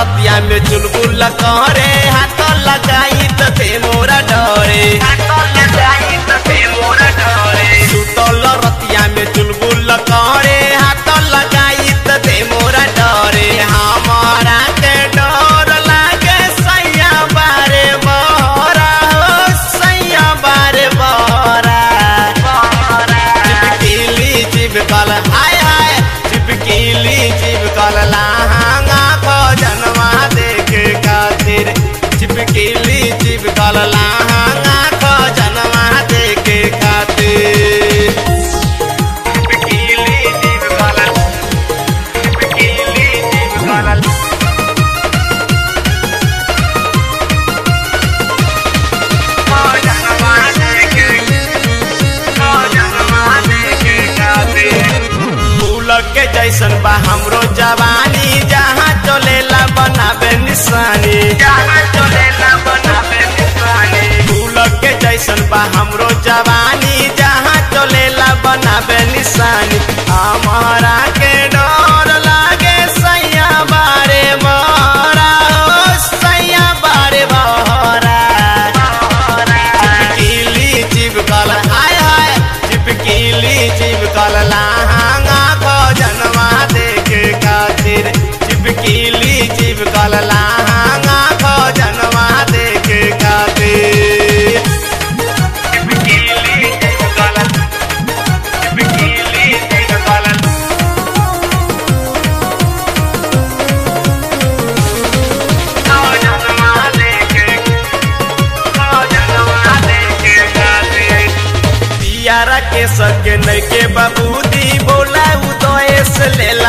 रतिया में चुलबुल करे हाथ लगाई ते मोरा डरे सुतल रतिया में चुलबुल करे हाथ लगाई ते मोरा डरे हमारा के डर लागे सैया बारे बहरा हो सैया बारे बहरा चिपकीली चिपकल हाय हाय चिपकीली चिपकल लहंगा जनवा देखे खातिर चिपकीली चिपकल लहंगा जनवा देखे खातिर चिपकीली चिपकल जनवा देखे खातिर फूल के जैसन बा हमरो जवानी जहाँ चलेला बनाबे निशानी फूल के जैसन बा हमरो जवानी जहाँ चलेला बनाबे निशानी हमारा के डर लागे सैया बारे बहरा हो सैया बारे बहरा चिपकीली चिपकल हाय हाय चिपकीली चिपकल लहंगा जनवा देखे खातिर चिपकीली चिपकल लहंगा जनवा देखे खातिर चिपकीली चिपकल जनवा देखे खातिर पियारा के सके नैके बाबूदी बोला उदय से ले